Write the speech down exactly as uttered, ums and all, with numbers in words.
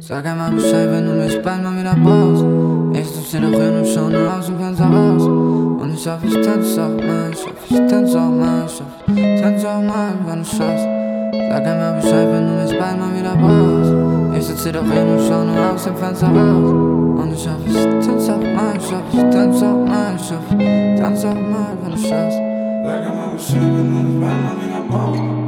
Sag einmal Bescheid, wenn du mich bald mal wieder brauchst. Ich such dir doch hin und schau nur aus dem Fenster raus. Und ich hoffe, ich tanz auch mal, ich hoffe, ich tanz auch mal, ich hoffe, ich tanz auch mal, wenn du schaust. Sag einmal Bescheid, wenn du mich bald mal wieder brauchst. Ich sitz hier doch hin und schau nur aus dem Fenster raus. Und ich hoffe, ich tanz auch mal, ich hoffe, ich tanz auch mal, ich hoffe, ich tanz auch mal, wenn du schaust. Sag einmal Bescheid, wenn du mich bald mal wieder brauchst.